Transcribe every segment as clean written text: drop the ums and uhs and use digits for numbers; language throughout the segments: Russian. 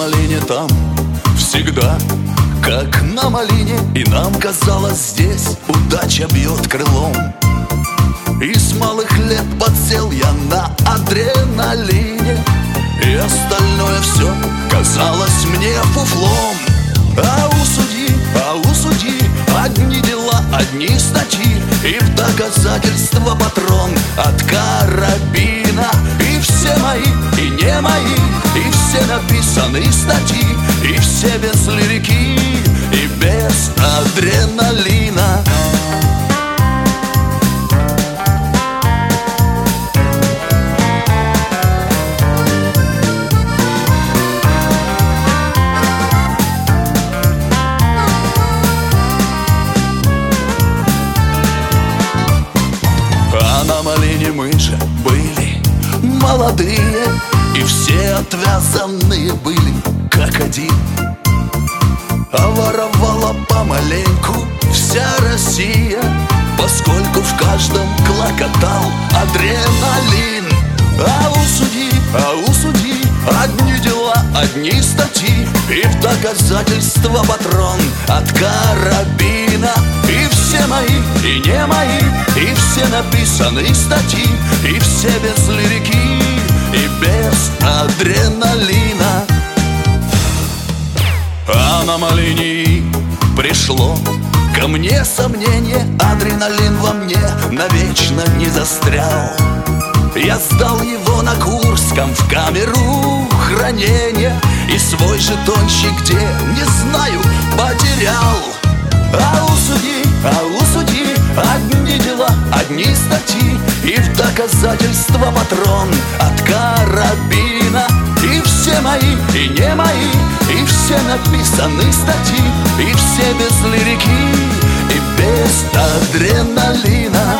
малине там всегда как на малине, и нам казалось, здесь удача бьет крылом. И с малых лет подсел я на адреналине, и остальное все казалось мне фуфлом. А у судьи одни дела, одни статьи, и в доказательство патрон от карабина. И все мои, и не мои, и все написаны статьи, и все без лирики, и без адреналина. А на малине мы же были молодые, и все отвязанные были как один. А воровала помаленьку вся Россия, поскольку в каждом клокотал адреналин. А у судьи одни дела, одни статьи, и в доказательство патрон от карабина. И все мои, и не мои, и все написаны статьи, и все без лирики, и без адреналина. А на малине пришло ко мне сомнение, адреналин во мне навечно не застрял. Я сдал его на Курском в камеру хранения, и свой жетончик где, не знаю, потерял. А у судьи одни дела, одни статьи, и в доказательство патрон от карабина. И все мои, и не мои, и все написаны статьи, и все без лирики, и без адреналина.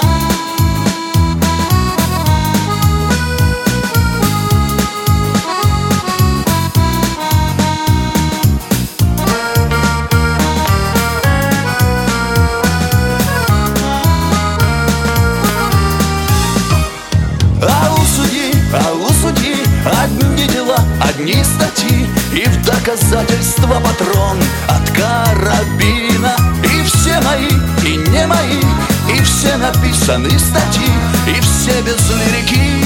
А у судьи одни дела, одни статьи, и в доказательство патрон от карабина. И все мои, и не мои, и все написаны статьи, и все без лирики,